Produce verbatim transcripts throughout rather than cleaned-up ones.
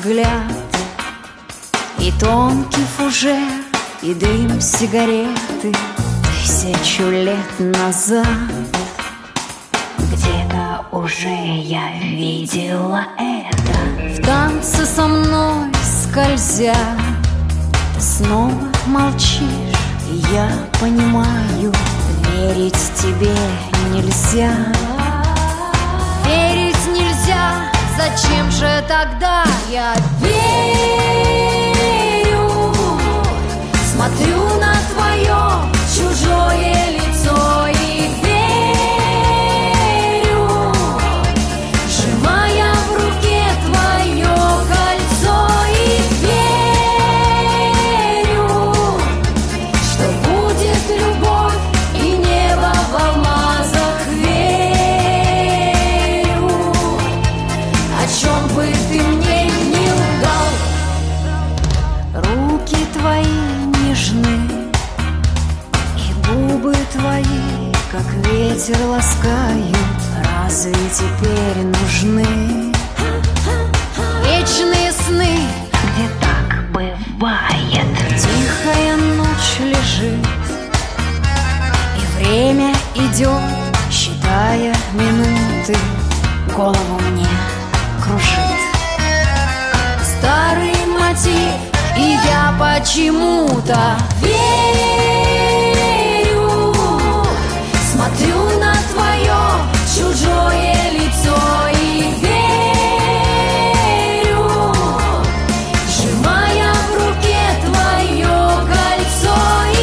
взгляд, и тонкий фужер, и дым сигареты тысячу лет назад. Где-то уже я видела это. В танце со мной скользя, ты снова молчишь, и я понимаю, верить тебе нельзя. Верить нельзя, зачем же тогда я верю? Смотрю на твое чужое лицо и верю, сжимая в руке твое кольцо, и верю, что будет любовь и небо в алмазах. Верю, о чем бы ты мне не лгал. Руки твои нежны, и губы твои, как ветер, ласкают. Разве теперь нужны вечные сны, где так бывает? Тихая ночь лежит, и время идет, считая минуты, голову мне кружит старый мотив, и я почему-то верю. Смотрю на твое чужое лицо и верю, сжимая в руке твое кольцо, и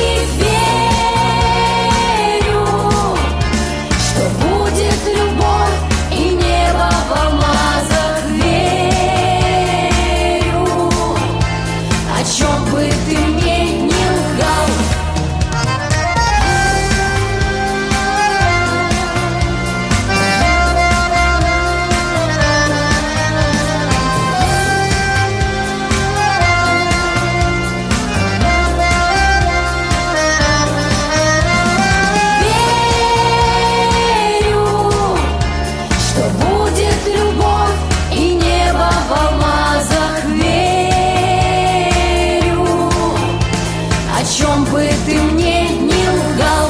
верю, что будет любовь и небо в алмазах. Верю, о чем бы ты мне не лгал. Верю, что будет любовь и небо в алмазах. Верю, о чем бы ты мне не лгал.